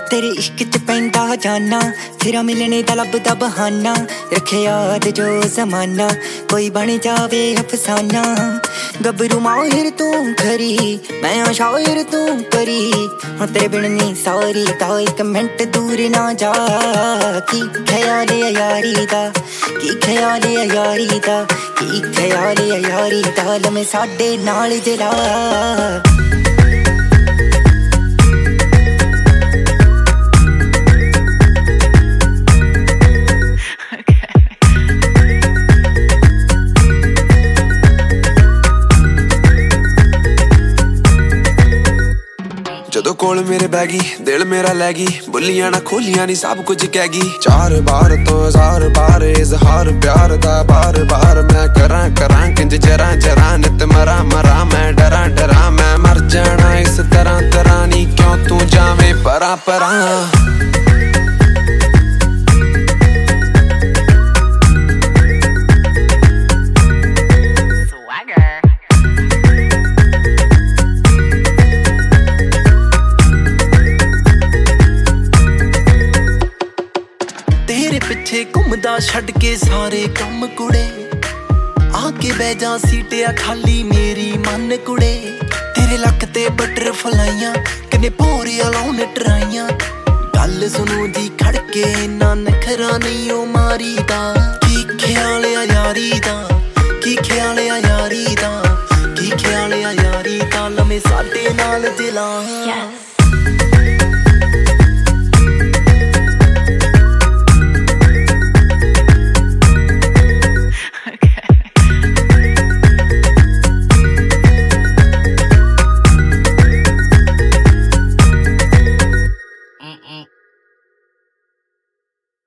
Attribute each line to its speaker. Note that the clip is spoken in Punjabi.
Speaker 1: तेरे इश्क च पैंदा जाना, फिरा मिलने दा लभदा बहाना। रखे याद जो जमाना, कोई बन जावे अफसाना। गबरू माहिर तू खरी, मैं शायर तू परी। हुण तेरे बिन नी सारी दा एक मिंट दूर ना जा। की ख्याल है यारी दा, की ख्याल है यारी दा, की ख्याल है यारी दा। लम्हे साडे नाल जला
Speaker 2: ਜਦੋਂ ਕੋਲ ਮੇਰੇ ਬਹਿ ਗਈ, ਦਿਲ ਮੇਰਾ ਲੈ ਗਈ। ਬੁੱਲੀਆਂ ਨਾ ਖੋਲੀਆਂ ਨੀ ਸਭ ਕੁਝ ਕਹਿ ਗਈ। 4 ਬਾਰ ਤੋਂ 1000 ਬਾਰ ਇਜ਼ਹਾਰ ਪਿਆਰ ਦਾ ਬਾਰ ਬਾਰ। ਮੈਂ ਕਰਾਂ ਕਿੰਜ ਜਰਾਂ ਨਿਤ ਮਰਾਂ ਮੈਂ ਡਰਾਂ ਮੈਂ ਮਰ ਜਾਣਾ ਇਸ ਤਰ੍ਹਾਂ ਨੀ ਕਿਉਂ ਤੂੰ ਜਾਵੇਂ ਪਰਾਂ ਪਿੱਛੇ ਘੁੰਮਦਾ ਛੱਡ ਕੇ ਸਾਰੇ ਕੰਮ ਕੁੜੇ। ਆ ਕੇ ਬਹਿ ਜਾ ਸੀਟਿਆ ਖਾਲੀ ਮੇਰੀ ਮਨ ਕੁੜੇ। ਤੇਰੇ ਲੱਕ ਤੇ ਬਟਰ ਫਲਾਈਆਂ, ਕਿੰਨੇ ਪੋਰੀਆਂ ਲਾਉਣ ਟਰਾਈਆਂ। ਗੱਲ ਸੁਣੂ ਦੀ ਖੜਕੇ ਇੰਨਾ ਨਖਰਾ ਨਹੀਂ ਉਹ ਮਾਰੀ ਦਾ। ਕੀ ਖਿਆਲ ਆ ਯਾਰੀ ਦਾ, ਕੀ ਖਿਆਲ ਆ ਯਾਰੀ ਦਾ, ਕੀ ਖਿਆਲ ਆ ਯਾਰੀ ਦਾ। ਲਮੇ ਸਾਡੇ ਨਾਲ ਦਿਲਾਂ